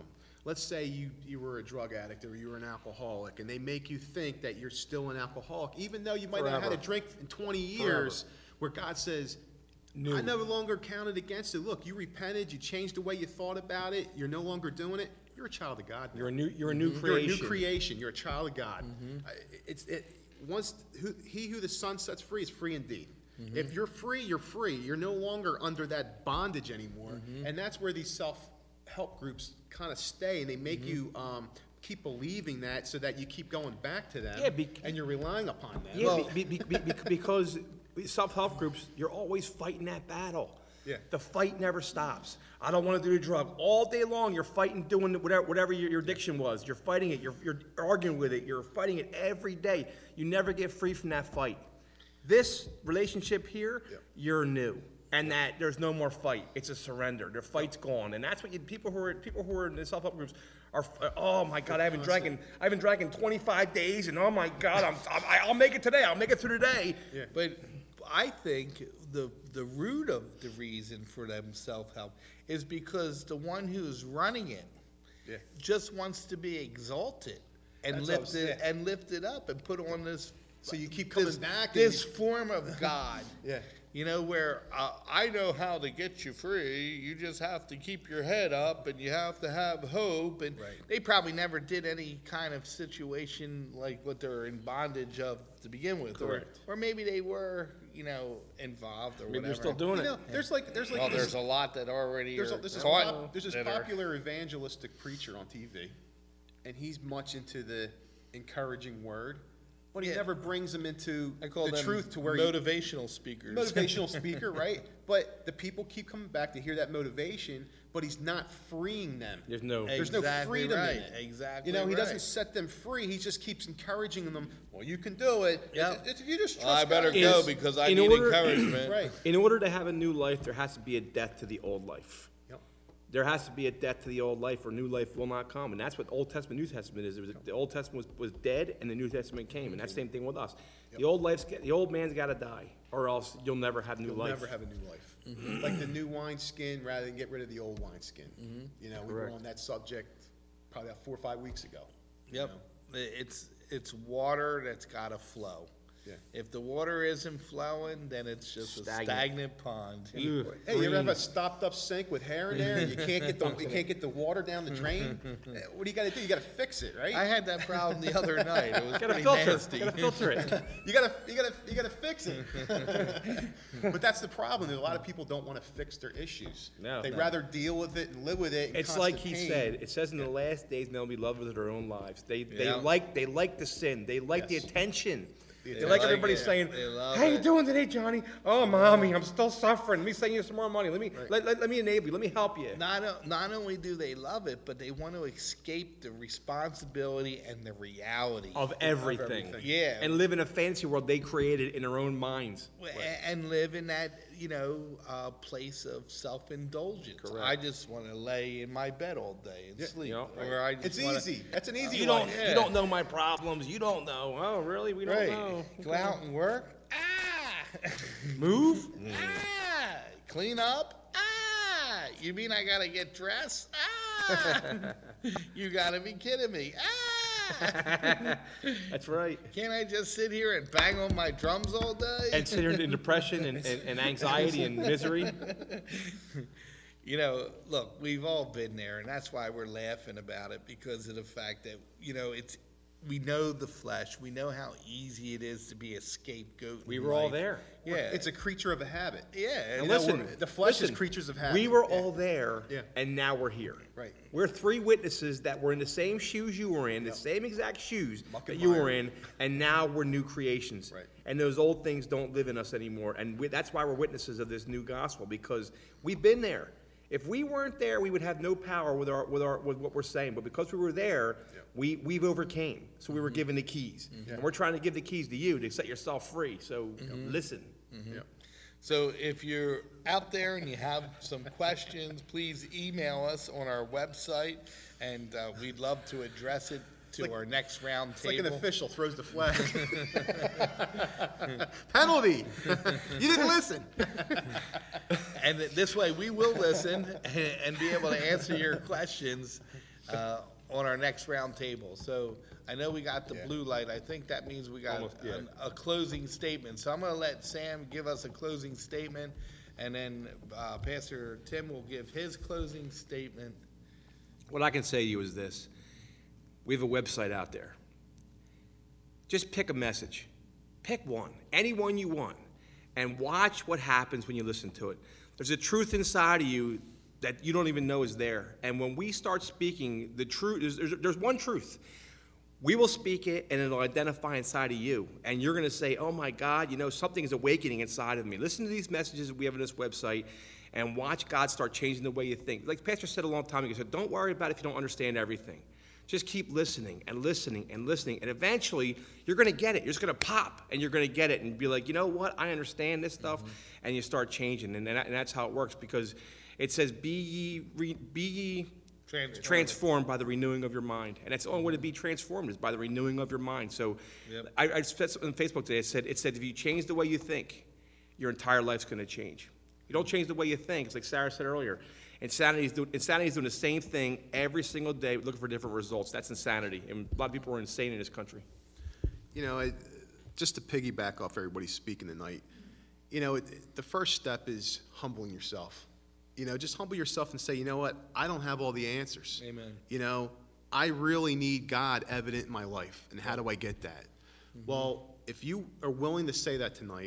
let's say you, you were a drug addict or you were an alcoholic, and they make you think that you're still an alcoholic, even though you might not have had Forever. a drink in twenty years, where God says, New. I no longer counted against it. Look, you repented, you changed the way you thought about it, you're no longer doing it. You're a child of God now. You're a new, you're a new You're a creation. new creation. You're a child of God. I- It's it, once who, he who the Son sets free is free indeed. If you're free, you're free. You're no longer under that bondage anymore. And that's where these self-help groups kind of stay, and they make you um, keep believing that, so that you keep going back to them. Yeah, be- and you're relying upon them. Yeah, be, be, be, be, because self-help groups, you're always fighting that battle. Yeah. The fight never stops. I don't want to do the drug. All day long, you're fighting, doing whatever, whatever your, your addiction was. You're fighting it. You're, you're arguing with it. You're fighting it every day. You never get free from that fight. This relationship here, Yeah. you're new. And that there's no more fight. It's a surrender. The fight's gone. And that's what you, people who are people who are in the self-help groups are, oh my God, I haven't drank in, I haven't drank in twenty-five days, and oh my God, I'm, I'm, I'll make it today. I'll make it through today. Yeah. But I think the the root of the reason for them self-help is because the one who's running it Yeah. just wants to be exalted and That's what I was lifted saying. and lifted up and put on this. So you keep coming this, back and This you- form of God. Yeah. You know, where uh, I know how to get you free. You just have to keep your head up, and you have to have hope. And Right. they probably never did any kind of situation like what they're in bondage of to begin with, Correct. or or maybe they were, you know, involved or Maybe whatever. they're still doing You it. know, there's like there's like Well, this- there's a lot that already There's, are a, there's, this, taught pop- there's this that are- popular evangelistic preacher on T V, and he's much into the encouraging word, but he Yeah. never brings them into I call the them truth to where you, motivational speakers. motivational speaker, right? But the people keep coming back to hear that motivation, but he's not freeing them. There's no. Hey. There's no Exactly freedom right, in it. exactly You know, he doesn't right. set them free. He just keeps encouraging them. Well, you can do it. Yep. It's- it's- you just trust Well, I better God. go Is- because I in need order- encouragement. Right. In order to have a new life, there has to be a death to the old life. Yep. There has to be a death to the old life, or new life will not come. And that's what Old Testament, New Testament is. It was, the Old Testament was, was dead, and the New Testament came. And that's the same thing with us. The old life's, get- the old man's got to die, or else you'll never have new You'll life. never have a new life. Like the new wineskin, rather than get rid of the old wineskin. You know, we were Correct. on that subject probably about four or five weeks ago. you Yep. know? It's it's water that's got to flow. Yeah. If the water isn't flowing, then it's just a Stagnant. stagnant pond. Ugh, Hey, you ever green. have a stopped up sink with hair in there and you can't get the you can't get the water down the drain? Eh, What do you got to do? You got to fix it, right? I had that problem the other night. It was Gotta pretty filter. nasty. Gotta filter it. You gotta, you gotta, you gotta fix it. But that's the problem. Is a lot of people don't want to fix their issues. No. They'd No. rather deal with it and live with it. In It's like constant he pain. said. It says in the last days they'll be loved with their own lives. They they Yeah. like they like the sin. They like Yes. the attention. They, They like like everybody it. saying, They love "How you it. doing today, Johnny? Oh, mommy, I'm still suffering. Let me send you some more money. Let me let, let, let me enable you. Let me help you." Not, o- not only do they love it, but they want to escape the responsibility and the reality. Of everything. everything. Yeah. And live in a fantasy world they created in their own minds. A- and live in that, you know, uh, place of self-indulgence. Correct. I just want to lay in my bed all day and sleep. Yeah. Or I just It's wanna- easy. That's an easy You one. don't Yeah. you don't know my problems. You don't know. Oh, really? We don't Right. know. Go out and work. Ah! Move. ah! Clean up. Ah! You mean I gotta get dressed? Ah! You gotta be kidding me. Ah! That's right. Can't I just sit here and bang on my drums all day? And sit here in depression and, and, and anxiety and misery. You know, look, we've all been there, and that's why we're laughing about it, because of the fact that, you know, it's we know the flesh. We know how easy it is to be a scapegoat. We in were all life. there. Yeah. It's a creature of a habit. yeah. And and know, listen, we're- the flesh is listen, creatures of habit. We were Yeah. all there, Yeah. and now we're here. Right. We're three witnesses that were in the same shoes you were in, the same exact shoes Muck that and you were mire. in, and now we're new creations. Right. And those old things don't live in us anymore, and we, that's why we're witnesses of this new gospel, because we've been there. If we weren't there, we would have no power with our with our with what we're saying. But because we were there, Yeah. we we've overcame. So we were given the keys, and we're trying to give the keys to you to set yourself free. So listen. Yeah. So if you're out there and you have some questions, please email us on our website, and uh, we'd love to address it to like- our next round It's like table. an official throws the flag. Penalty. You didn't listen. And th- this way, we will listen and, and be able to answer your questions uh, on our next round table. So I know we got the Yeah. blue light. I think that means we got Almost, yeah. an- a closing statement. So I'm going to let Sam give us a closing statement, and then uh, Pastor Tim will give his closing statement. What I can say to you is this. We have a website out there. Just pick a message. Pick one, any one you want, and watch what happens when you listen to it. There's a truth inside of you that you don't even know is there. And when we start speaking the truth, there's, there's, there's one truth. We will speak it, and it'll identify inside of you. And you're going to say, oh, my God, you know, something is awakening inside of me. Listen to these messages we have on this website, and watch God start changing the way you think. Like Pastor said a long time ago, he said, don't worry about it if you don't understand everything. Just keep listening and listening and listening, and eventually you're going to get it. You're just going to pop, and you're going to get it and be like, you know what? I understand this stuff, mm-hmm. and you start changing, and, that, and that's how it works, because it says, be ye, re, be ye Transformed. transformed by the renewing of your mind, and that's the only way to be transformed is by the renewing of your mind. So, Yep. I, I said on Facebook today. It said, it said, if you change the way you think, your entire life's going to change. You don't change the way you think. It's like Sarah said earlier. Insanity is, doing, insanity is doing the same thing every single day, looking for different results. That's insanity, and a lot of people are insane in this country. You know, I, just to piggyback off everybody speaking tonight, you know, it, the first step is humbling yourself. You know, just humble yourself and say, you know what, I don't have all the answers. Amen. You know, I really need God evident in my life, and how do I get that? Mm-hmm. Well, if you are willing to say that tonight,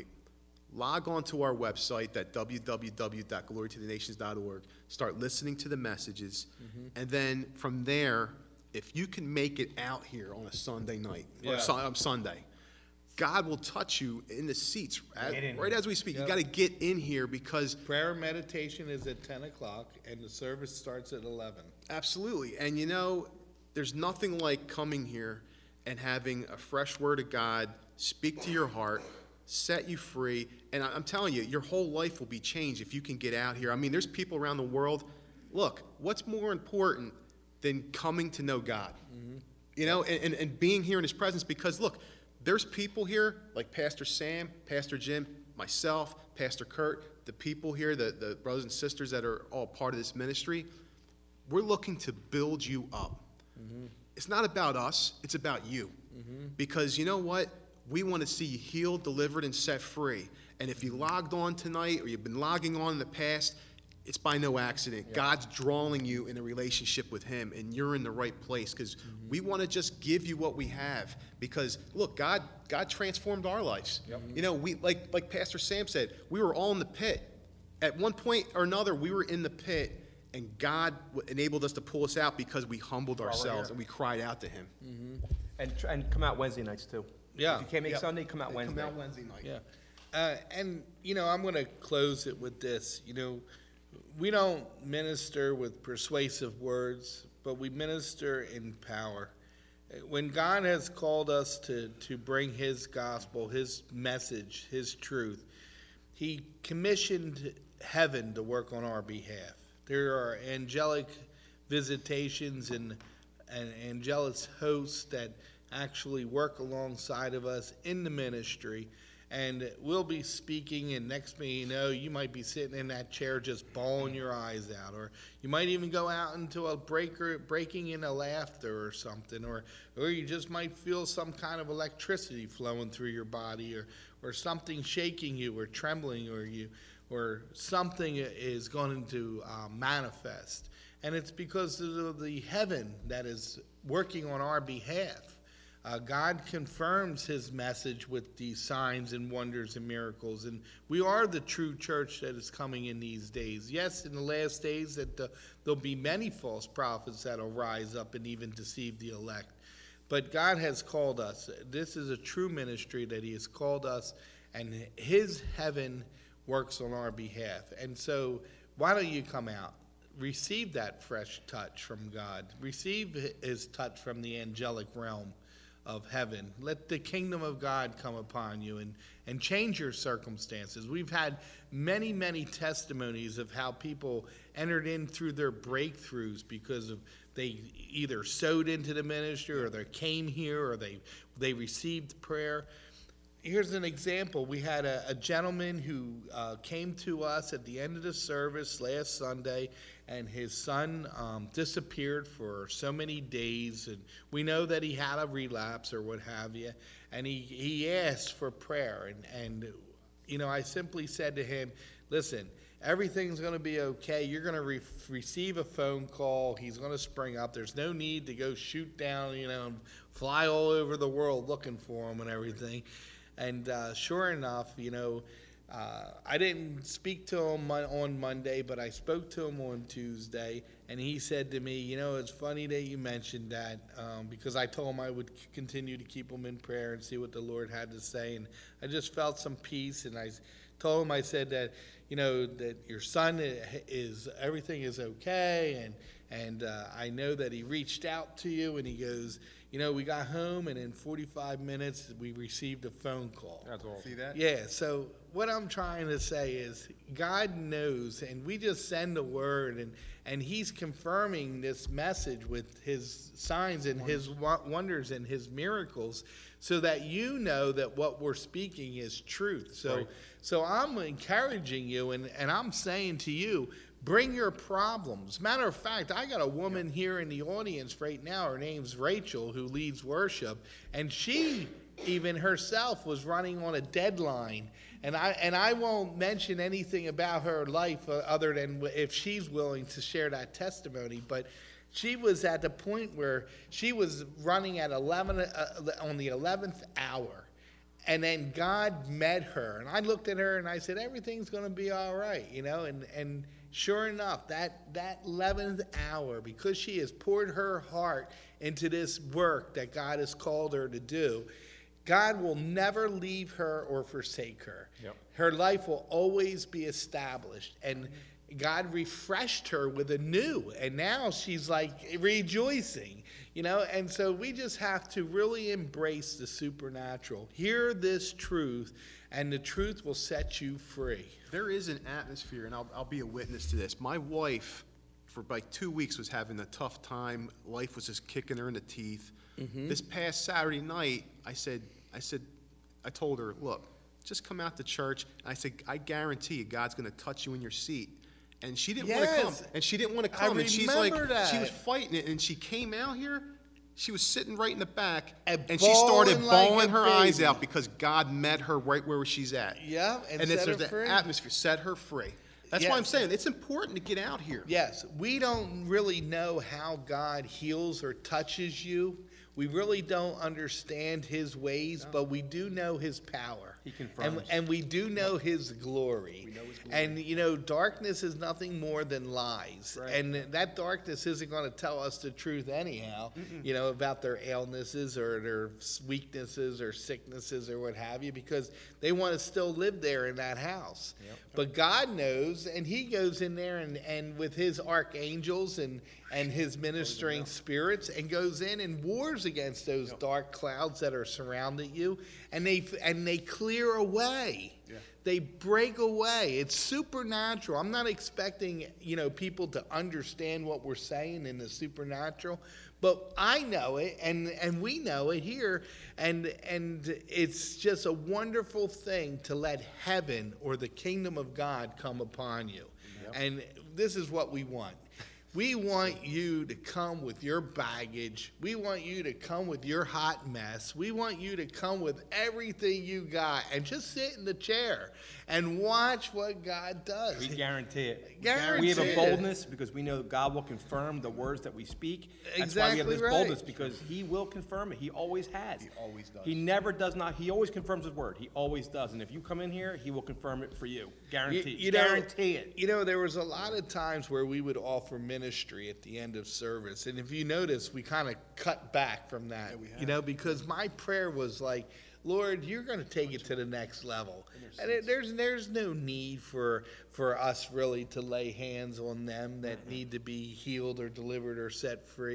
log on to our website, that w w w dot glory to the nations dot org, start listening to the messages, mm-hmm. and then from there, if you can make it out here on a Sunday night, Yeah. or su- um, Sunday, God will touch you in the seats as, Get in right here. as we speak. Yep. You got to get in here because Prayer and meditation is at ten o'clock, and the service starts at eleven. absolutely, and you know, there's nothing like coming here and having a fresh word of God speak to your heart, set you free, and I- I'm telling you, your whole life will be changed if you can get out here. I mean, there's people around the world. Look, what's more important than coming to know God? Mm-hmm. You know, and, and, and being here in His presence, because look, there's people here like Pastor Sam, Pastor Jim, myself, Pastor Kurt, the people here, the, the brothers and sisters that are all part of this ministry. We're looking to build you up. Mm-hmm. It's not about us, it's about you. Mm-hmm. Because you know what? We want to see you healed, delivered, and set free. And if you logged on tonight or you've been logging on in the past, it's by no accident. Yeah. God's drawing you in a relationship with Him, and you're in the right place because mm-hmm. we want to just give you what we have. Because look, God, God transformed our lives. Yep. You know, we like like Pastor Sam said, we were all in the pit. At one point or another, we were in the pit, and God enabled us to pull us out because we humbled ourselves and we cried out to Him. Mm-hmm. And and come out Wednesday nights too. Yeah. If you can't make Yep. Sunday, come out Wednesday. Come out Wednesday night. Yeah. Uh, and, you know, I'm going to close it with this. You know, we don't minister with persuasive words, but we minister in power. When God has called us to, to bring His gospel, His message, His truth, He commissioned heaven to work on our behalf. There are angelic visitations and, and angelic hosts that actually work alongside of us in the ministry, and we'll be speaking, and next thing you know, you might be sitting in that chair just bawling your eyes out, or you might even go out into a breaker, breaking into laughter or something, or or you just might feel some kind of electricity flowing through your body, or or something shaking you or trembling, or you or something is going to uh, manifest, and it's because of the heaven that is working on our behalf. Uh, God confirms His message with these signs and wonders and miracles, and we are the true church that is coming in these days. Yes, in the last days that the, there'll be many false prophets that will rise up and even deceive the elect. But God has called us. This is a true ministry that He has called us, and His heaven works on our behalf. And so why don't you come out? Receive that fresh touch from God. Receive His touch from the angelic realm of heaven. Let the kingdom of God come upon you and, and change your circumstances. We've had many, many testimonies of how people entered in through their breakthroughs because of they either sowed into the ministry or they came here or they they received prayer. here's an example. We had a, a gentleman who uh, came to us at the end of the service last Sunday, and his son um, disappeared for so many days, and we know that he had a relapse or what have you, and he, he asked for prayer, and, and you know, I simply said to him, listen, everything's going to be okay. You're going to re- receive a phone call. He's going to spring up. There's no need to go shoot down, you know, and fly all over the world looking for him and everything. And uh, sure enough, you know, uh, I didn't speak to him on Monday, but I spoke to him on Tuesday, and he said to me, you know, it's funny that you mentioned that, um, because I told him I would c- continue to keep him in prayer and see what the Lord had to say, and I just felt some peace, and I told him, I said that, you know, that your son is, everything is okay, and and uh, I know that he reached out to you, and he goes, you know, we got home, and in forty-five minutes, we received a phone call. That's all. See that? Yeah, so what I'm trying to say is God knows, and we just send a word, and, and he's confirming this message with his signs and his wo- wonders and his miracles, so that you know that what we're speaking is truth. So, Right. so I'm encouraging you, and, and I'm saying to you, bring your problems. Matter of fact, I got a woman here in the audience right now. Her name's Rachel, who leads worship, and she even herself was running on a deadline. And I and I won't mention anything about her life uh, other than if she's willing to share that testimony. But she was at the point where she was running at eleven uh, on the eleventh hour. And then God met her, and I looked at her and I said, everything's going to be all right, you know, and, and sure enough, that, that eleventh hour, because she has poured her heart into this work that God has called her to do, God will never leave her or forsake her. Yep. Her life will always be established, and God refreshed her with a new, and now she's like rejoicing, you know, and so we just have to really embrace the supernatural. Hear this truth, and the truth will set you free. There is an atmosphere, and I'll, I'll be a witness to this. My wife, for like two weeks, was having a tough time. Life was just kicking her in the teeth. This past Saturday night, I said, I said, I told her, look, just come out to church. And I said, I guarantee you, God's going to touch you in your seat. And she didn't want to come. Yes. And she didn't want to I come. And she's like, remember that. she was fighting it. And she came out here. She was sitting right in the back, And and she started bawling like bawling a her eyes baby. out because God met her right where she's at. Yeah, and and set it's, her there's free. the atmosphere, set her free. That's why Yes. I'm saying it's important to get out here. Yes, we don't really know how God heals or touches you. We really don't understand his ways, but we do know his power. He confirms. And, and we do know his glory. We know his glory. And, you know, darkness is nothing more than lies. Right. And that darkness isn't going to tell us the truth anyhow, you know, about their illnesses or their weaknesses or sicknesses or what have you, because they want to still live there in that house. But God knows, and he goes in there and, and with his archangels and, and his ministering spirits and goes in and wars against those dark clouds that are surrounding you, and they and they clear away. Yeah. They break away. It's supernatural. I'm not expecting, you know, people to understand what we're saying in the supernatural, but I know it, and, and we know it here, and and it's just a wonderful thing to let heaven or the kingdom of God come upon you. And this is what we want. We want you to come with your baggage. We want you to come with your hot mess. We want you to come with everything you got and just sit in the chair and watch what God does. We guarantee it. Guarantee We have a it. boldness because we know that God will confirm the words that we speak. That's why we have Exactly this right. boldness, because he will confirm it. He always has. He always does. He never does not. He always confirms his word. He always does. And if you come in here, he will confirm it for you. Guarantee. You, you know, Guarantee it. You know, there was a lot of times where we would offer ministry at the end of service, and if you notice, we kind of cut back from that. we You know, because my prayer was like, Lord, you're going to take it to the next level, and it, there's there's no need for for us really to lay hands on them that need to be healed or delivered or set free.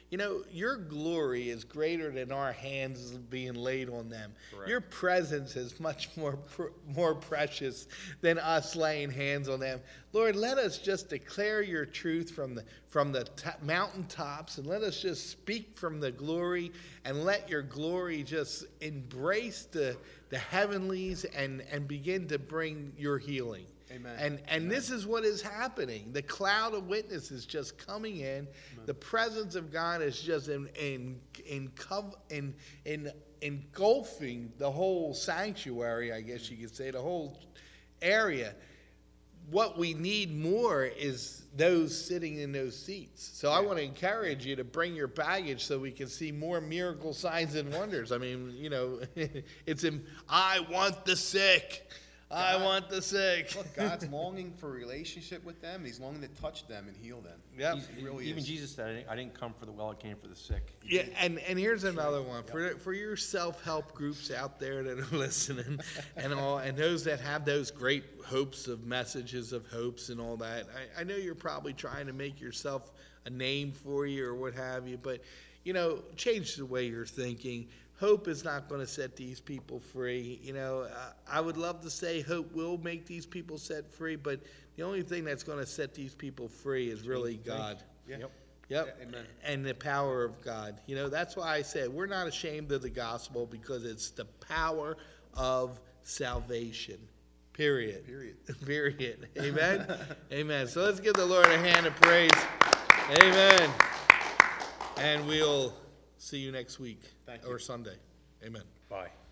You know, your glory is greater than our hands being laid on them. Correct. Your presence is much more pr- more precious than us laying hands on them. Lord, let us just declare your truth from the from the t- mountaintops, and let us just speak from the glory, and let your glory just embrace the the heavenlies and and begin to bring your healing. Amen. And and this is what is happening. The cloud of witnesses just coming in. Amen. The presence of God is just in in in, cov- in in engulfing the whole sanctuary, I guess you could say, the whole area. What we need more is those sitting in those seats. So I want to encourage you to bring your baggage so we can see more miracle signs and wonders. I mean, you know, it's in, I want the sick. I God- want the sick. Look, God's longing for a relationship with them. He's longing to touch them and heal them. Yep. He's- It really Even is. Jesus said, "I didn't- I didn't come for the well, I came for the sick." Yeah, and, and here's another one for for your self-help groups out there that are listening, and all, and those that have those great hopes of messages of hopes and all that. I, I know you're probably trying to make yourself a name for you or what have you, but you know, change the way you're thinking. Hope is not going to set these people free. You know, uh, I would love to say hope will make these people set free, but the only thing that's going to set these people free is really God. Yeah. Yep. Yep. Yeah, amen. And the power of God. You know, that's why I said we're not ashamed of the gospel, because it's the power of salvation. Period. Period. Period. Amen. Amen. So let's give the Lord a hand of praise. Amen. And we'll see you next week Thank you. or Sunday. Amen. Bye.